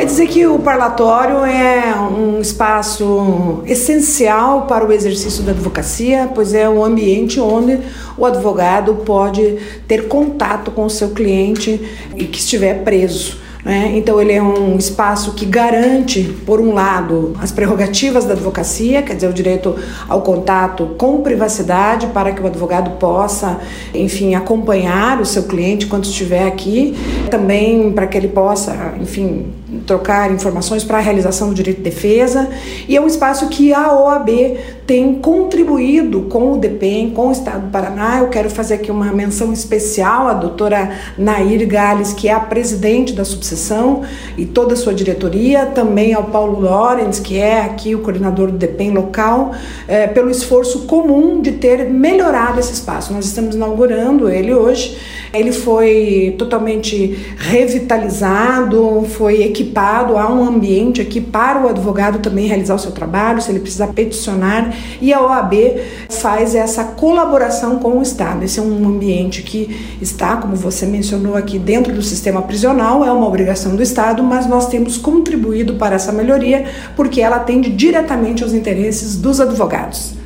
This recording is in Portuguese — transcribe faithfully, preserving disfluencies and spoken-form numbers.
É dizer que o parlatório é um espaço essencial para o exercício da advocacia, pois é um ambiente onde o advogado pode ter contato com o seu cliente e que estiver preso. Né? Então ele é um espaço que garante, por um lado, as prerrogativas da advocacia, quer dizer, o direito ao contato com privacidade para que o advogado possa, enfim, acompanhar o seu cliente quando estiver aqui, também para que ele possa, enfim, trocar informações para a realização do direito de defesa, e é um espaço que a O A B tem contribuído com o DEPEN, com o Estado do Paraná. Eu quero fazer aqui uma menção especial à doutora Nair Gales, que é a presidente da subseção, e toda a sua diretoria, também ao Paulo Lorenz, que é aqui o coordenador do DEPEN local, é, pelo esforço comum de ter melhorado esse espaço. Nós estamos inaugurando ele hoje. Ele foi totalmente revitalizado, foi equipado, há um ambiente aqui para o advogado também realizar o seu trabalho, se ele precisar peticionar, e a O A B faz essa colaboração com o Estado. Esse é um ambiente que está, como você mencionou aqui, dentro do sistema prisional, é uma obrigação do Estado, mas nós temos contribuído para essa melhoria porque ela atende diretamente aos interesses dos advogados.